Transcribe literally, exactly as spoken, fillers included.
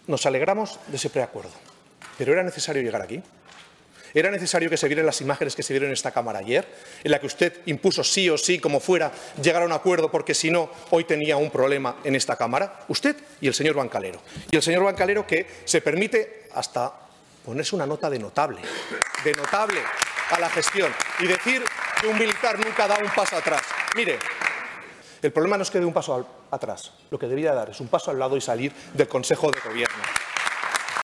nos alegramos de ese preacuerdo, pero ¿era necesario llegar aquí? ¿Era necesario que se vieran las imágenes que se vieron en esta Cámara ayer, en la que usted impuso sí o sí, como fuera, llegar a un acuerdo, porque si no, hoy tenía un problema en esta Cámara? Usted y el señor Bancalero. Y el señor Bancalero, que se permite hasta ponerse una nota de notable, de notable a la gestión, y decir que un militar nunca da un paso atrás. Mire, el problema no es que dé un paso al, atrás. Lo que debería dar es un paso al lado y salir del Consejo de Gobierno.